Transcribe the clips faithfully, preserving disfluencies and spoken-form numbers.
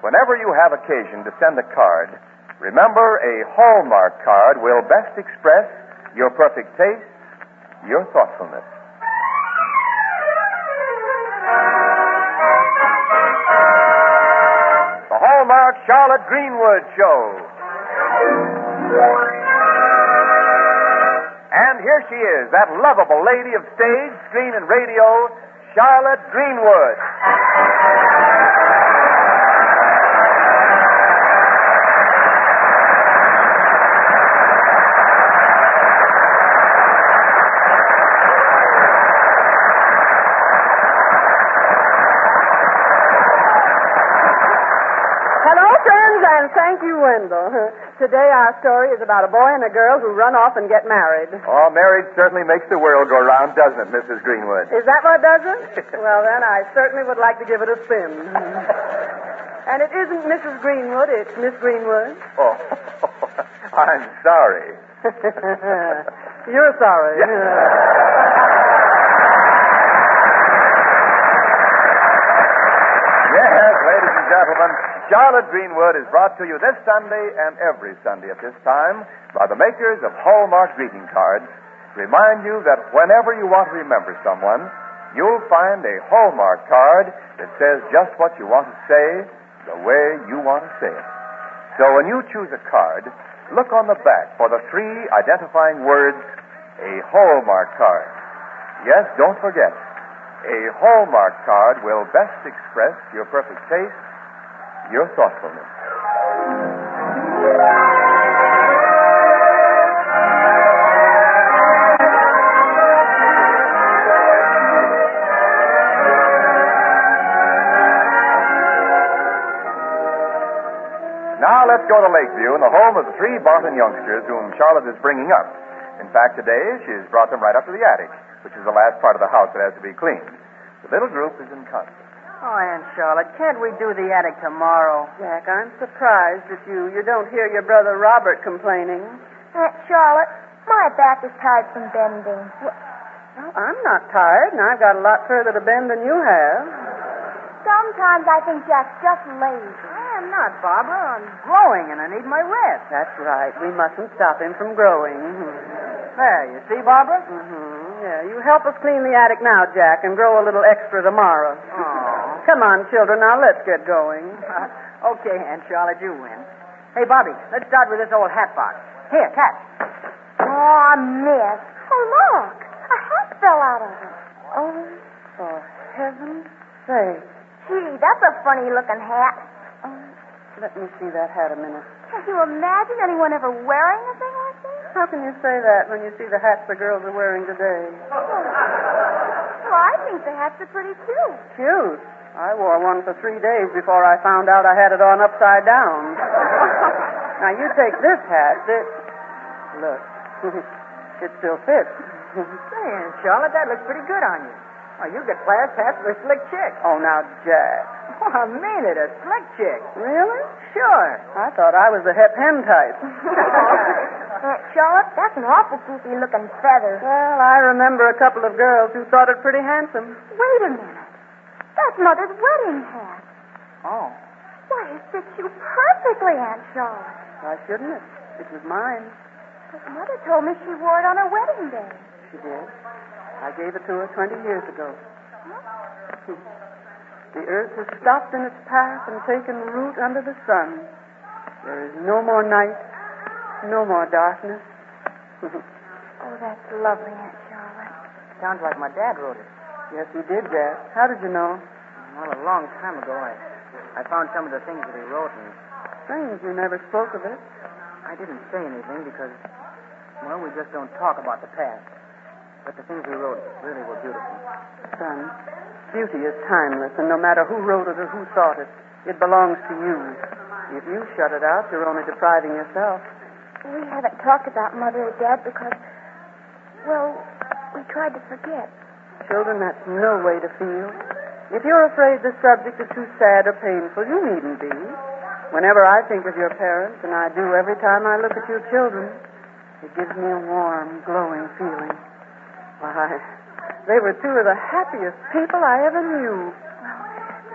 Whenever you have occasion to send a card, remember a Hallmark card will best express your perfect taste, your thoughtfulness. The Hallmark Charlotte Greenwood Show. And here she is, that lovable lady of stage, screen, and radio, Charlotte Greenwood. Thank you, Wendell. Today our story is about a boy and a girl who run off and get married. Oh, marriage certainly makes the world go round, doesn't it, Missus Greenwood? Is that what does it? Well, then I certainly would like to give it a spin. And it isn't Missus Greenwood, it's Miss Greenwood. Oh, I'm sorry. You're sorry. Yeah. Yes, ladies and gentlemen, Charlotte Greenwood is brought to you this Sunday and every Sunday at this time by the makers of Hallmark greeting cards. Remind you that whenever you want to remember someone, you'll find a Hallmark card that says just what you want to say the way you want to say it. So when you choose a card, look on the back for the three identifying words, a Hallmark card. Yes, don't forget, a Hallmark card will best express your perfect taste, your thoughtfulness. Now let's go to Lakeview, in the home of the three Barton youngsters whom Charlotte is bringing up. In fact, today she's brought them right up to the attic, which is the last part of the house that has to be cleaned. The little group is in concert. Oh, Aunt Charlotte, can't we do the attic tomorrow? Jack, I'm surprised at you. You don't hear your brother Robert complaining. Aunt Charlotte, my back is tired from bending. Well, I'm not tired, and I've got a lot further to bend than you have. Sometimes I think Jack's just lazy. I am not, Barbara. I'm growing, and I need my rest. That's right. We mustn't stop him from growing. There, you see, Barbara? Mm-hmm. Yeah, you help us clean the attic now, Jack, and grow a little extra tomorrow. Oh. Come on, children, now let's get going. Uh, okay, Aunt Charlotte, you win. Hey, Bobby, let's start with this old hat box. Here, catch. Oh, miss. Oh, look. A hat fell out of it. Oh, for heaven's sake. Gee, that's a funny-looking hat. Oh, let me see that hat a minute. Can you imagine anyone ever wearing a thing like this? How can you say that when you see the hats the girls are wearing today? Well, I think the hats are pretty cute. Cute? I wore one for three days before I found out I had it on upside down. Now, you take this hat. This... Look. It still fits. Say, Aunt Charlotte, that looks pretty good on you. Oh, you get class hats for a slick chick. Oh, now, Jack. Oh, I mean it, a slick chick. Really? Sure. I thought I was the hep hen type. Aunt Charlotte, that's an awful goofy-looking feather. Well, I remember a couple of girls who thought it pretty handsome. Wait a minute. That's Mother's wedding hat. Oh. Why, it fits you perfectly, Aunt Charlotte. Why shouldn't it? It was mine. But Mother told me she wore it on her wedding day. She did. I gave it to her twenty years ago. Huh? The earth has stopped in its path and taken root under the sun. There is no more night, no more darkness. Oh, that's lovely, Aunt Charlotte. Sounds like my dad wrote it. Yes, he did, Jack. How did you know? Well, a long time ago, I, I found some of the things that he wrote, and Strange you never spoke of it. I didn't say anything because, well, we just don't talk about the past. But the things he wrote really were beautiful. Son, beauty is timeless, and no matter who wrote it or who thought it, it belongs to you. If you shut it out, you're only depriving yourself. We haven't talked about Mother or Dad because, well, we tried to forget. Children, that's no way to feel. If you're afraid the subject is too sad or painful, you needn't be. Whenever I think of your parents, and I do every time I look at your children, it gives me a warm, glowing feeling. Why, they were two of the happiest people I ever knew. Well,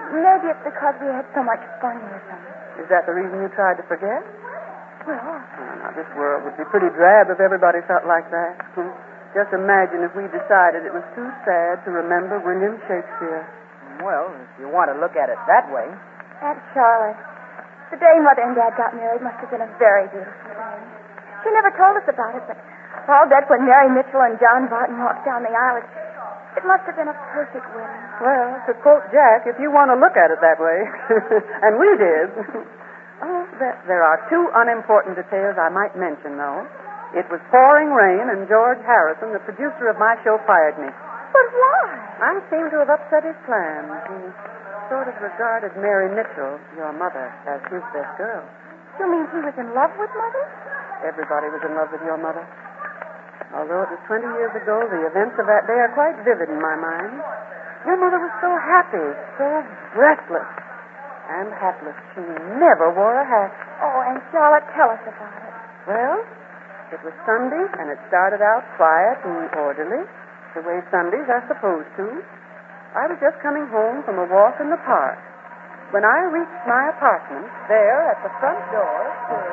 maybe it's because we had so much fun with them. Is that the reason you tried to forget? Well, Oh, now, this world would be pretty drab if everybody felt like that. Hmm. Just imagine if we decided it was too sad to remember William Shakespeare. Well, if you want to look at it that way. Aunt Charlotte, the day Mother and Dad got married must have been a very beautiful day. She never told us about it, but I'll bet when Mary Mitchell and John Barton walked down the aisle, it, it must have been a perfect wedding. Well, to quote Jack, if you want to look at it that way, and we did. Oh, there, there are two unimportant details I might mention, though. It was pouring rain, and George Harrison, the producer of my show, fired me. But why? I seem to have upset his plans. He sort of regarded Mary Mitchell, your mother, as his best girl. You mean he was in love with Mother? Everybody was in love with your mother. Although it was twenty years ago, the events of that day are quite vivid in my mind. Your mother was so happy, so breathless, and hatless. She never wore a hat. Oh, Aunt Charlotte, tell us about it. Well, it was Sunday, and it started out quiet and orderly, the way Sundays are supposed to. I was just coming home from a walk in the park. When I reached my apartment, there at the front door stood...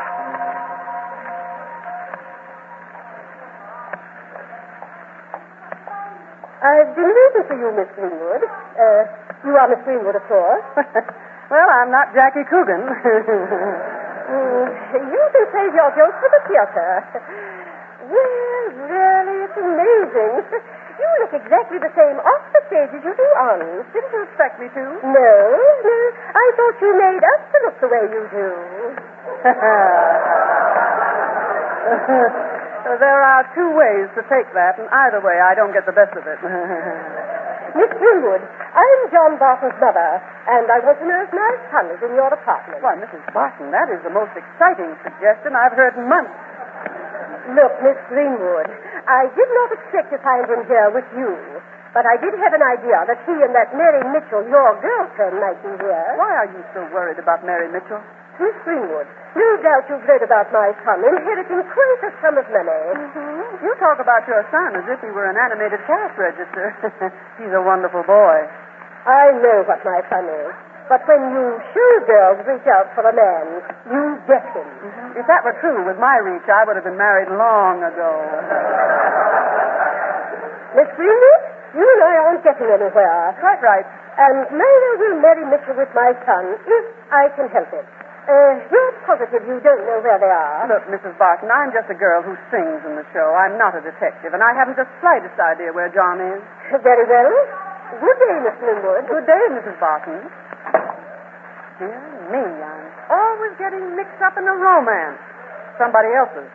I've been waiting for you, Miss Greenwood. Uh, you are Miss Greenwood, of course. Well, I'm not Jackie Coogan. mm, you can save your jokes for the theater. Well, really, it's amazing. You look exactly the same off the stage as you do on. Didn't you expect me to? No, no. I thought you made us to look the way you do. There are two ways to take that, and either way, I don't get the best of it. Miss Greenwood, I'm John Barton's mother, and I want to know if my son is in your apartment. Why, Missus Barton, that is the most exciting suggestion I've heard in months. Look, Miss Greenwood, I did not expect to find him here with you, but I did have an idea that he and that Mary Mitchell, your girlfriend, might be here. Why are you so worried about Mary Mitchell? Miss Greenwood, no doubt you've read about my son inheriting quite a sum of money. Mm-hmm. You talk about your son as if he were an animated cash register. He's a wonderful boy. I know what my son is. But when you show girls reach out for a man, you get him. Mm-hmm. If that were true, with my reach, I would have been married long ago. Miss Greenwood, you and I aren't getting anywhere. Quite right. And neither will marry Mitchell with my son if I can help it. Uh, you're positive you don't know where they are? Look, Missus Barton, I'm just a girl who sings in the show. I'm not a detective, and I haven't the slightest idea where John is. Very well. Good day, Miss Linwood. Good day, Missus Barton. Dear me, I'm always getting mixed up in a romance. Somebody else's.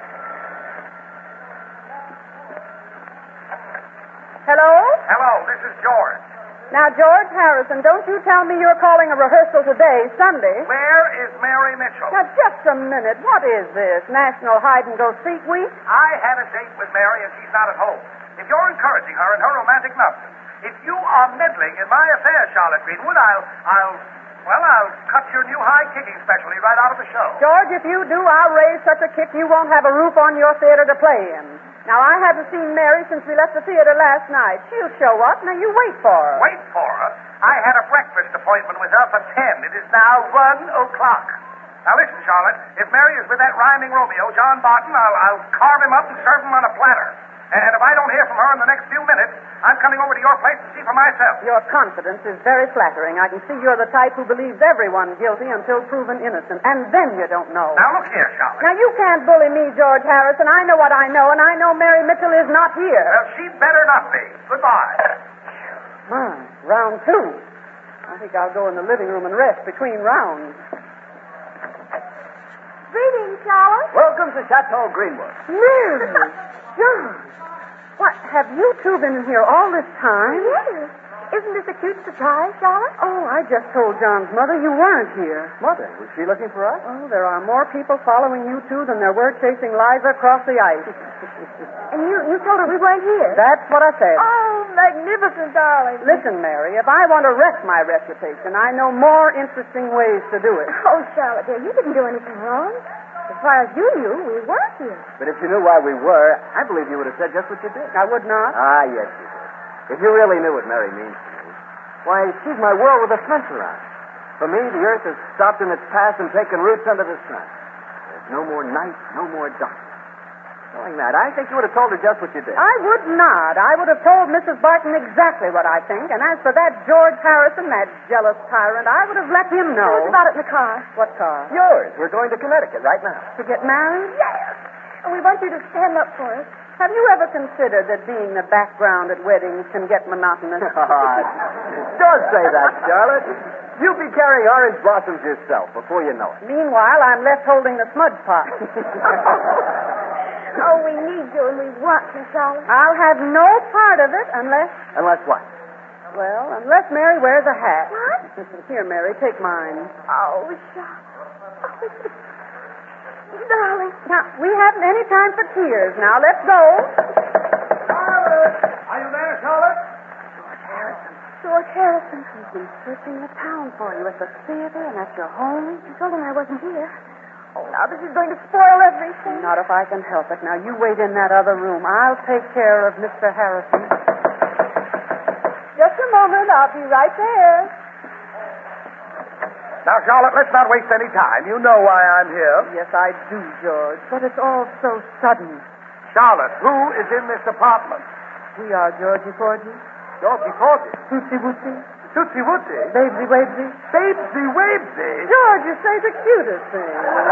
Hello? Hello, this is George. Now, George Harrison, don't you tell me you're calling a rehearsal today, Sunday. Where is Mary Mitchell? Now, just a minute. What is this? National Hide-and-Go-Seek Week? I had a date with Mary and she's not at home. If you're encouraging her in her romantic nonsense, if you are meddling in my affairs, Charlotte Greenwood, I'll, I'll, well, I'll cut your new high kicking specialty right out of the show. George, if you do, I'll raise such a kick you won't have a roof on your theater to play in. Now, I haven't seen Mary since we left the theater last night. She'll show up. Now, you wait for her. Wait for her? I had a breakfast appointment with her for ten. It is now one o'clock. Now, listen, Charlotte. If Mary is with that rhyming Romeo, John Barton, I'll, I'll carve him up and serve him on a platter. And if I don't hear from her in the next few minutes, I'm coming over to your place to see for myself. Your confidence is very flattering. I can see you're the type who believes everyone guilty until proven innocent. And then you don't know. Now, look here, Charlotte. Now, you can't bully me, George Harrison. I know what I know, and I know Mary Mitchell is not here. Well, she'd better not be. Goodbye. My, round two. I think I'll go in the living room and rest between rounds. Greetings, Charlotte. Welcome to Chateau Greenwood. Mary! John! What, have you two been in here all this time? Yes. Isn't this a cute surprise, Charlotte? Oh, I just told John's mother you weren't here. Mother, was she looking for us? Oh, there are more people following you two than there were chasing Liza across the ice. And you, you told her we weren't here? That's what I said. Oh, magnificent, darling. Listen, Mary, if I want to wreck my reputation, I know more interesting ways to do it. Oh, Charlotte, dear, you didn't do anything wrong. As far as you knew, we weren't here. But if you knew why we were, I believe you would have said just what you did. I would not. Ah, yes, you did. If you really knew what Mary means to me, Why, she's my world with a fence around it. For me, the earth has stopped in its path and taken roots under the sun. There's no more night, no more darkness. Knowing that, I think you would have told her just what you did. I would not. I would have told Missus Barton exactly what I think. And as for that George Harrison, that jealous tyrant, I would have let him know. Tell us about it in the car. What car? Yours. We're going to Connecticut right now. To get married? Yes. And we want you to stand up for us. Have you ever considered that being the background at weddings can get monotonous? Don't say that, Charlotte. You'll be carrying orange blossoms yourself before you know it. Meanwhile, I'm left holding the smudge pot. Oh, we need you and we want you, Charlotte. I'll have no part of it unless... Unless what? Well, unless Mary wears a hat. What? Here, Mary, take mine. Oh, Charlotte. Oh, darling. Now, we haven't any time for tears. Now, let's go. Charlotte! Are you there, Charlotte? George Harrison. He's been searching the town for you at the theater and at your home. I told him I wasn't here. Oh, now this is going to spoil everything. Not if I can help it. Now, you wait in that other room. I'll take care of Mister Harrison. Just a moment. I'll be right there. Now, Charlotte, let's not waste any time. You know why I'm here. Yes, I do, George. But it's all so sudden. Charlotte, who is in this apartment? We are Georgie Porgy. Georgie Porgy. Tootsie Wootsy. Tootsie Wootsy. Babesy Wabesy. Babesy Wabesy. George, you say the cutest thing.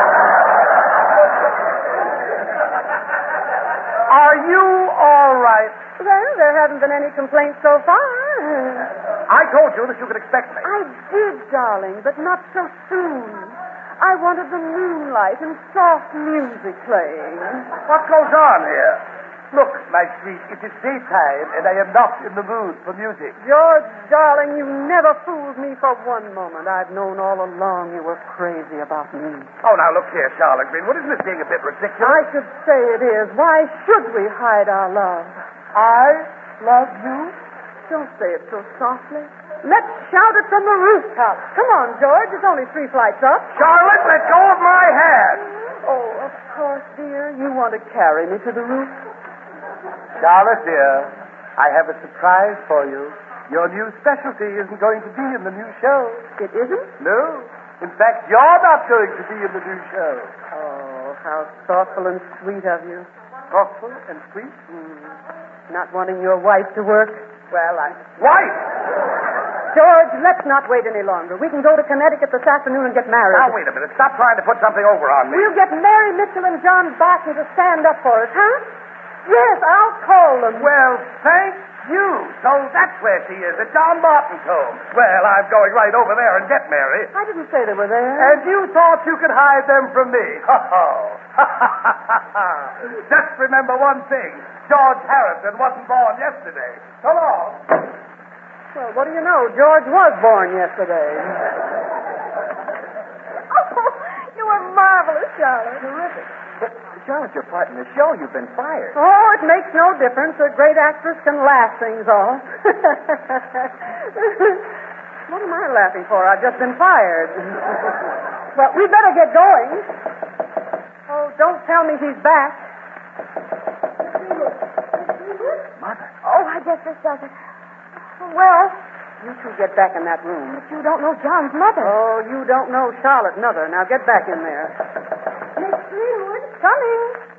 Are you all right? Well, there haven't been any complaints so far. I told you that you could expect me. I did, darling, but not so soon. I wanted the moonlight and soft music playing. What goes on here? Look, my sweet, it is daytime, and I am not in the mood for music. George, darling, you never fooled me for one moment. I've known all along you were crazy about me. Oh, now look here, Charlotte Greenwood. Isn't this being a bit ridiculous? I should say it is. Why should we hide our love? I love you? Don't say it so softly. Let's shout it from the rooftop. Come on, George. It's only three flights up. Charlotte, let go of my hand. Oh, of course, dear. You want to carry me to the roof? Charlotte, dear, I have a surprise for you. Your new specialty isn't going to be in the new show. It isn't? No. In fact, you're not going to be in the new show. Oh, how thoughtful and sweet of you. Thoughtful and sweet? Mm. Not wanting your wife to work? Well, I... Wife! George, let's not wait any longer. We can go to Connecticut this afternoon and get married. Now, wait a minute. Stop trying to put something over on me. We'll get Mary Mitchell and John Barton to stand up for us, huh? Yes, I'll call them. Well, thank you. So that's where she is, at John Barton's home. Well, I'm going right over there and get Mary. I didn't say they were there. And you thought you could hide them from me. Oh. Just remember one thing. George Harrison wasn't born yesterday. So long. Well, what do you know? George was born yesterday. Oh, you were marvelous, Charlotte. Terrific. But, Charlotte, your part in the show. You've been fired. Oh, it makes no difference. A great actress can laugh things off. What am I laughing for? I've just been fired. Well, we better get going. Oh, don't tell me he's back. Mother. Oh, I guess this does it. Well, You two get back in that room. but you don't know John's mother. Oh, you don't know Charlotte, mother. Now get back in there. Miss Greenwood. Coming.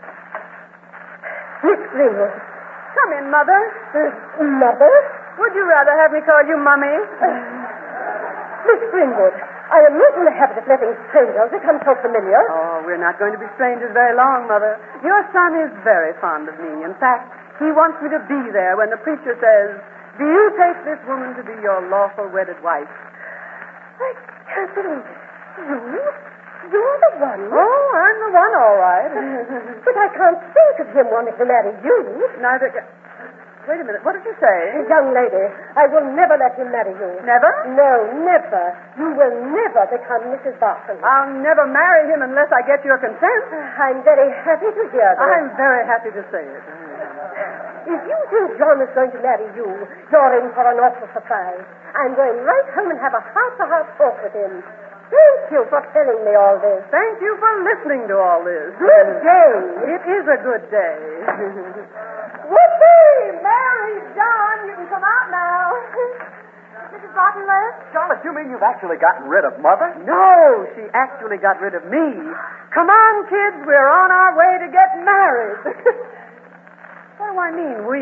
Miss Greenwood. Come in, mother. Uh, mother? Would you rather have me call you Mummy? Uh, Miss Greenwood, I am not in the habit of letting strangers become so familiar. Oh, we're not going to be strangers very long, Mother. Your son is very fond of me. In fact, he wants me to be there when the preacher says, "Do you take this woman to be your lawful wedded wife?" I can't believe it. You? You're the one. Oh, I'm the one, all right. But I can't think of him wanting to marry you. Neither ca- Wait a minute. What did you say? Young lady, I will never let him marry you. Never? No, never. You will never become Missus Barton. I'll never marry him unless I get your consent. I'm very happy to hear that. I'm very happy to say it. If you think John is going to marry you, you're in for an awful surprise. I'm going right home and have a heart-to-heart talk with him. Thank you for telling me all this. Thank you for listening to all this. Good day. It is a good day. Whoopee! Mary, John, you can come out now. Missus Barton left? Charlotte, you mean you've actually gotten rid of Mother? No, she actually got rid of me. Come on, kids, we're on our way to get married. What do I mean, we?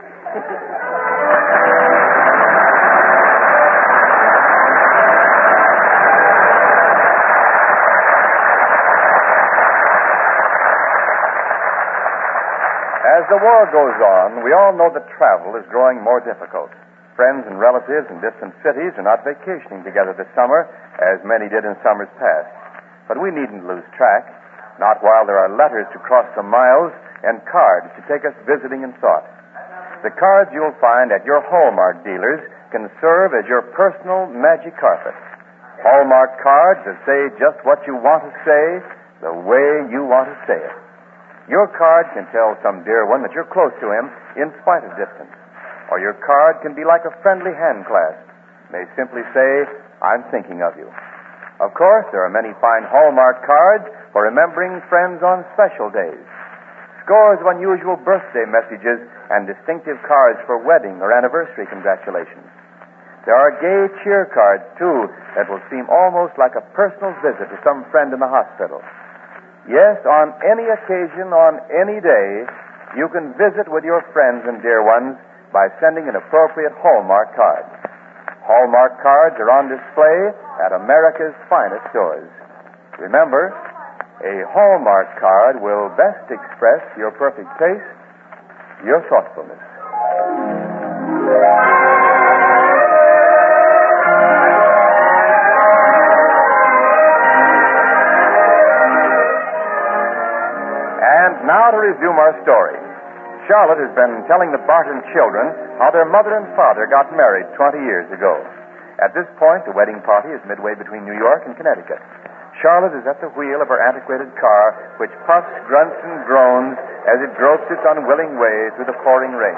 As the war goes on, we all know that travel is growing more difficult. Friends and relatives in distant cities are not vacationing together this summer, as many did in summers past. But we needn't lose track, not while there are letters to cross the miles and cards to take us visiting in thought. The cards you'll find at your Hallmark dealers can serve as your personal magic carpet. Hallmark cards that say just what you want to say, the way you want to say it. Your card can tell some dear one that you're close to him in spite of distance. Or your card can be like a friendly hand clasp. May simply say, I'm thinking of you. Of course, there are many fine Hallmark cards for remembering friends on special days. Scores of unusual birthday messages and distinctive cards for wedding or anniversary congratulations. There are gay cheer cards, too, that will seem almost like a personal visit to some friend in the hospital. Yes, on any occasion, on any day, you can visit with your friends and dear ones by sending an appropriate Hallmark card. Hallmark cards are on display at America's finest stores. Remember, a Hallmark card will best express your perfect taste, your thoughtfulness. And now to resume our story. Charlotte has been telling the Barton children how their mother and father got married twenty years ago. At this point, the wedding party is midway between New York and Connecticut. Charlotte is at the wheel of her antiquated car, which puffs, grunts, and groans as it gropes its unwilling way through the pouring rain.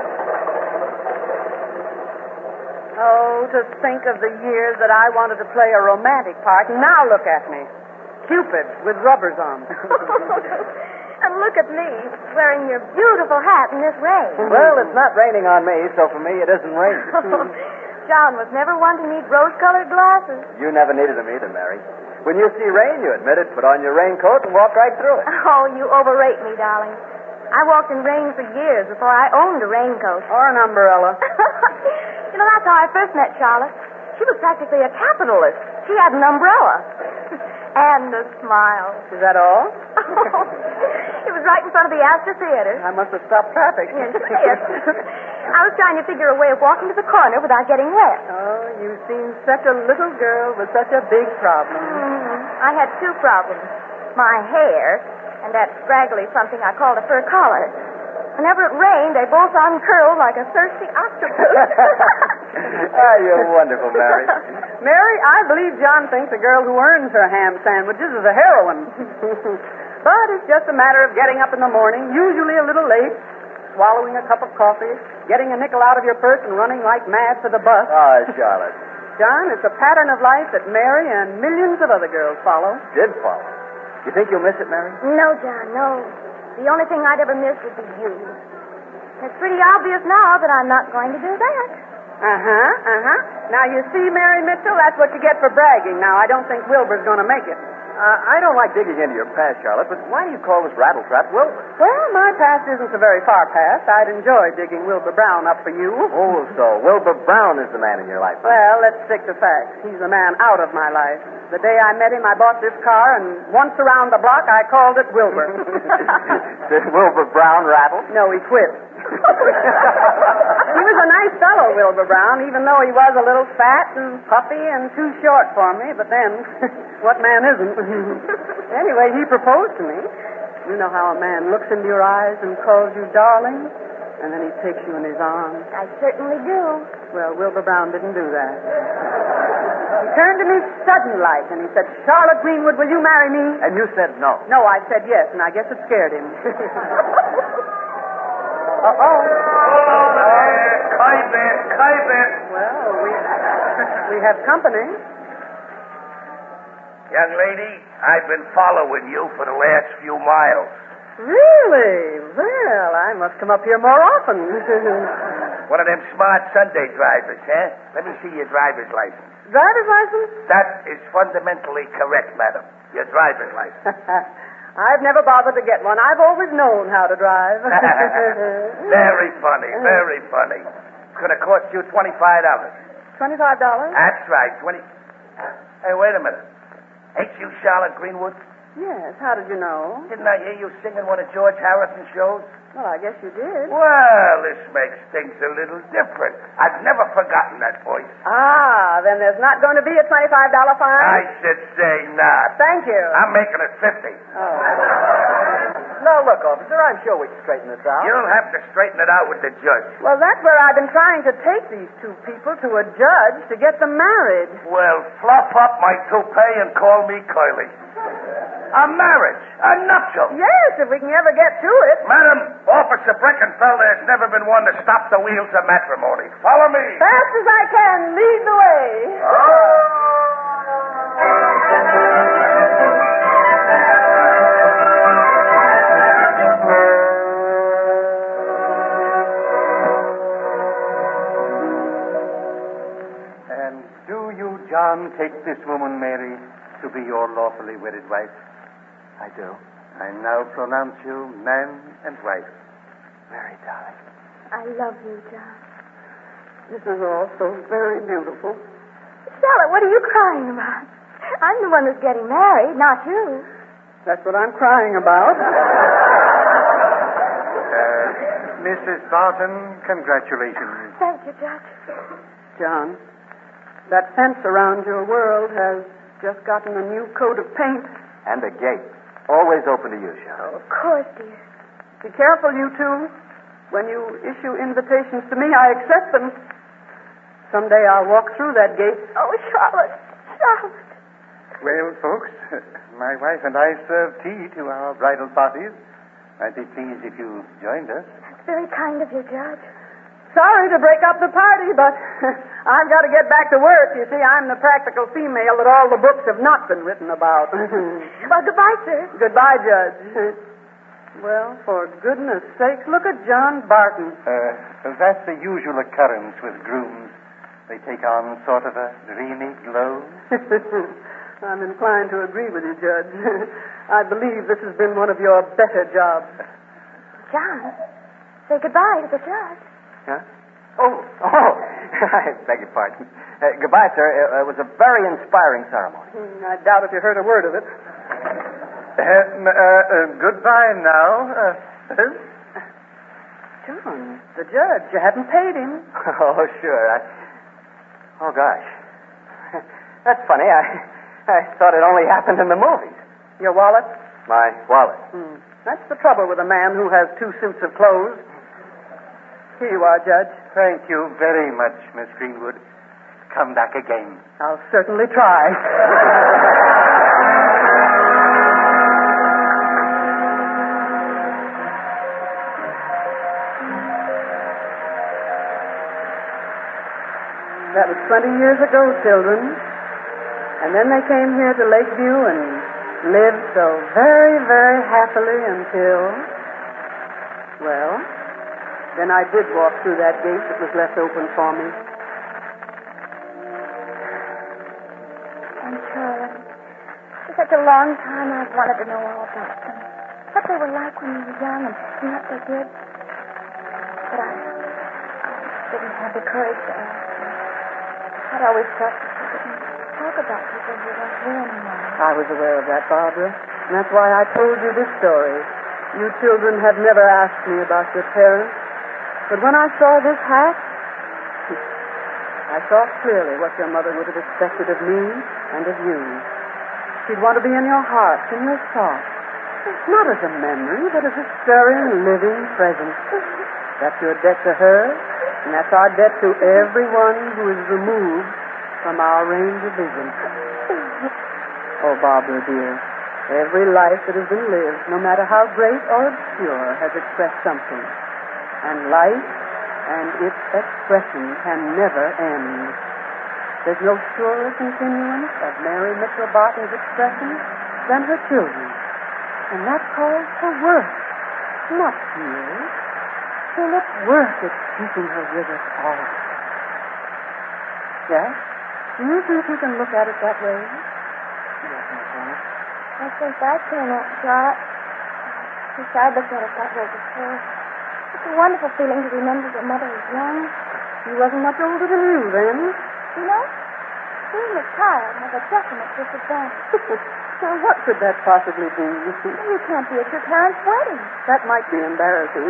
Oh, to think of the years that I wanted to play a romantic part, and now look at me. Cupid with rubbers on. And look at me, wearing your beautiful hat in this rain. Well, it's not raining on me, so for me it isn't raining. John was never one to need rose-colored glasses. You never needed them either, Mary. When you see rain, you admit it, put on your raincoat and walk right through it. Oh, you overrate me, darling. I walked in rain for years before I owned a raincoat. Or an umbrella. You know, that's how I first met Charlotte. She was practically a capitalist. She had an umbrella. And a smile. Is that all? It was right in front of the Astor Theater. I must have stopped traffic. Yes, yes. I was trying to figure a way of walking to the corner without getting wet. Oh, you seem such a little girl with such a big problem. Mm, I had two problems. My hair and that scraggly something I called a fur collar. Whenever it rained, they both uncurled like a thirsty octopus. Ah, you're wonderful, Mary. Mary, I believe John thinks a girl who earns her ham sandwiches is a heroine. But it's just a matter of getting up in the morning, usually a little late, swallowing a cup of coffee, getting a nickel out of your purse and running like mad for the bus. Ah, Charlotte. John, it's a pattern of life that Mary and millions of other girls follow. Did follow. You think you'll miss it, Mary? No, John, no. The only thing I'd ever miss would be you. It's pretty obvious now that I'm not going to do that. Uh-huh, uh-huh. Now, you see, Mary Mitchell, that's what you get for bragging. Now, I don't think Wilbur's going to make it. Uh, I don't like digging into your past, Charlotte, but why do you call this rattletrap Wilbur? Well, my past isn't so very far past. I'd enjoy digging Wilbur Brown up for you. Oh, so Wilbur Brown is the man in your life. Huh? Well, let's stick to facts. He's the man out of my life. The day I met him, I bought this car, and once around the block, I called it Wilbur. Did Wilbur Brown rattle? No, he quit. He was a nice fellow, Wilbur Brown, even though he was a little fat and puffy and too short for me. But then, what man isn't? Anyway, he proposed to me. You know how a man looks into your eyes and calls you darling, and then he takes you in his arms. I certainly do. Well, Wilbur Brown didn't do that. He turned to me sudden like, and he said, Charlotte Greenwood, will you marry me? And you said no. No, I said yes, and I guess it scared him. Uh-oh. Kaibet, Kaibet. Well, we, we have company. Young lady, I've been following you for the last few miles. Really? Well, I must come up here more often. One of them smart Sunday drivers, huh? Let me see your driver's license. Driver's license? That is fundamentally correct, madam. Your driver's license. I've never bothered to get one. I've always known how to drive. Very funny, very funny. Could have cost you twenty-five dollars. Twenty-five dollars? That's right, twenty. Hey, wait a minute. Ain't you Charlotte Greenwood? Yes. How did you know? Didn't I hear you singing one of George Harrison's shows? Well, I guess you did. Well, this makes things a little different. I've never forgotten that voice. Ah, then there's not going to be a twenty-five dollars fine? I should say not. Thank you. I'm making it fifty. Oh. Now, look, officer, I'm sure we can straighten this out. You'll have to straighten it out with the judge. Well, that's where I've been trying to take these two people to a judge to get them married. Well, fluff up my toupee and call me Curly. A marriage, a nuptial. Yes, if we can ever get to it. Madam, Officer Breckenfelder has never been one to stop the wheels of matrimony. Follow me. Fast as I can, lead the way. And do you, John, take this woman, Mary, to be your lawfully wedded wife? I do. I now pronounce you man and wife. Mary, darling. I love you, John. This is all so very beautiful. Charlotte, what are you crying about? I'm the one who's getting married, not you. That's what I'm crying about. Uh, Missus Barton, congratulations. Thank you, Judge. John, that fence around your world has just gotten a new coat of paint. And a gate. Always open to you, Charlotte. Oh, of course, dear. Be careful, you two. When you issue invitations to me, I accept them. Someday I'll walk through that gate. Oh, Charlotte, Charlotte. Well, folks, my wife and I serve tea to our bridal parties. I'd be pleased if you joined us. That's very kind of you, Judge. Sorry to break up the party, but I've got to get back to work. You see, I'm the practical female that all the books have not been written about. Well, goodbye, sir. Goodbye, Judge. Well, for goodness sake, look at John Barton. Uh, that's the usual occurrence with grooms. They take on sort of a dreamy glow. I'm inclined to agree with you, Judge. I believe this has been one of your better jobs. John, say goodbye to the judge. Huh? Oh, oh, I beg your pardon. Uh, goodbye, sir. It, it was a very inspiring ceremony. Hmm, I doubt if you heard a word of it. Uh, uh, uh, goodbye now. Uh, John, the judge, you haven't paid him. Oh, sure. I... Oh, gosh. That's funny. I, I thought it only happened in the movies. Your wallet? My wallet. Hmm. That's the trouble with a man who has two suits of clothes. Here you are, Judge. Thank you very much, Miss Greenwood. Come back again. I'll certainly try. That was twenty years ago, children. And then they came here to Lakeview and lived so very, very happily until, well, then I did walk through that gate that was left open for me. And Charlotte, for such a long time I've wanted to know all about them. What they were like when you were young and, and what they did. But I, I didn't have the courage to ask you. I'd always thought that you didn't talk about people who weren't here anymore. I was aware of that, Barbara. And that's why I told you this story. You children have never asked me about your parents. But when I saw this hat, I saw clearly what your mother would have expected of me and of you. She'd want to be in your hearts, in your thoughts. Not as a memory, but as a stirring, living presence. That's your debt to her, and that's our debt to everyone who is removed from our range of vision. Oh, Barbara, dear, every life that has been lived, no matter how great or obscure, has expressed something. And life and its expression can never end. There's no surer continuance of Mary Mitchell Barton's expression than her children. And that calls for work, not tears. Well, it's worth it keeping her with us always. Yes? Do you think you can look at it that way? Yes, Miss Janet. I think I can, Aunt Charlotte. I wish I'd looked at it that way before. It's a wonderful feeling to remember your mother was young. She wasn't much older than you then. You know, being a child has a definite disadvantage. Now, what could that possibly be? You can't be at your parents' wedding. That might be embarrassing.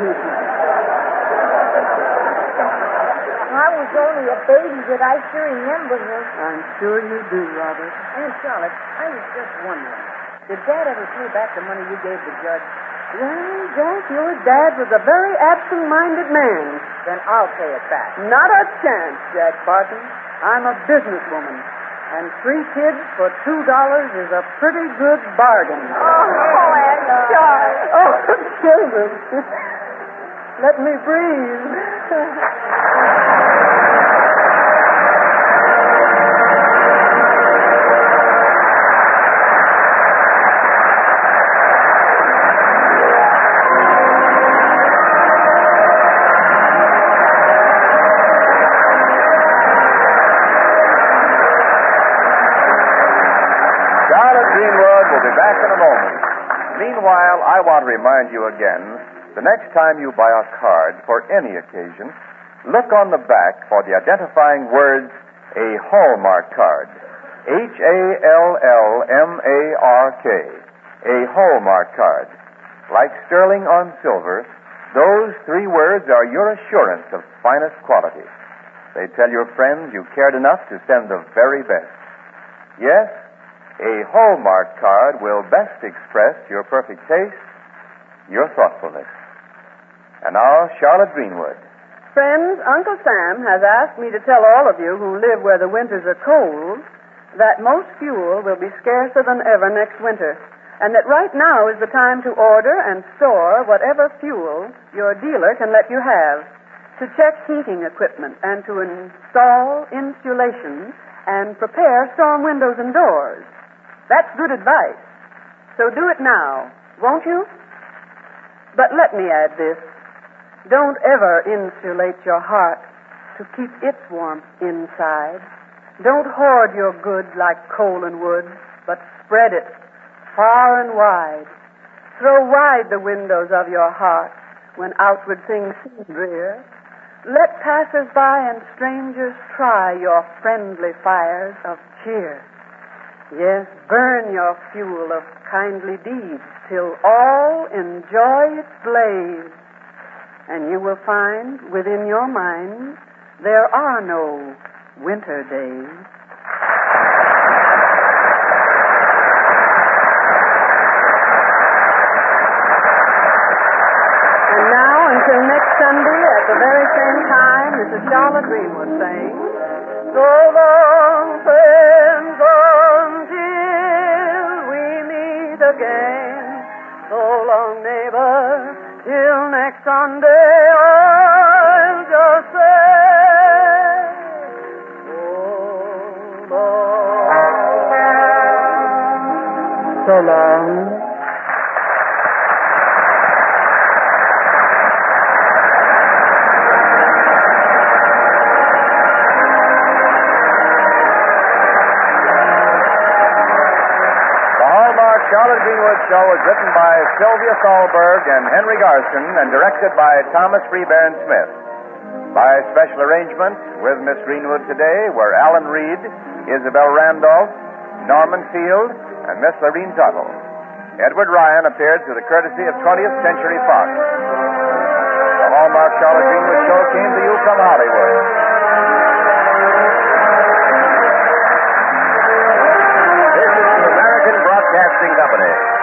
I was only a baby, but I sure remember her. I'm sure you do, Robert. Aunt Charlotte, I was just wondering, did Dad ever pay back the money you gave the judge? Well, Jack, your dad was a very absent-minded man. Then I'll pay it back. Not a chance, Jack Barton. I'm a businesswoman, and three kids for two dollars is a pretty good bargain. Oh, Aunt Charlotte. Oh, children, let me breathe. Back in a moment. Meanwhile, I want to remind you again, the next time you buy a card for any occasion, look on the back for the identifying words, a Hallmark card. H A L L M A R K. A Hallmark card. Like sterling on silver, those three words are your assurance of finest quality. They tell your friends you cared enough to send the very best. Yes, a Hallmark card will best express your perfect taste, your thoughtfulness. And now, Charlotte Greenwood. Friends, Uncle Sam has asked me to tell all of you who live where the winters are cold that most fuel will be scarcer than ever next winter, and that right now is the time to order and store whatever fuel your dealer can let you have, to check heating equipment, and to install insulation and prepare storm windows and doors. That's good advice. So do it now, won't you? But let me add this. Don't ever insulate your heart to keep its warmth inside. Don't hoard your goods like coal and wood, but spread it far and wide. Throw wide the windows of your heart when outward things seem drear. Let passers-by and strangers try your friendly fires of cheer. Yes, burn your fuel of kindly deeds till all enjoy its blaze. And you will find within your mind there are no winter days. And now, until next Sunday at the very same time, this is Charlotte Greenwood saying, so long, friends, again. So long, neighbor, till next Sunday, I'll just say, so long. So long. Charlotte Greenwood Show was written by Sylvia Thalberg and Henry Garson and directed by Thomas Freebairn Smith. By special arrangement with Miss Greenwood today were Alan Reed, Isabel Randolph, Norman Field, and Miss Lorene Tuttle. Edward Ryan appeared through the courtesy of twentieth Century Fox. The Hallmark Charlotte Greenwood Show came to you from Hollywood. This is the American Broadcasting Company.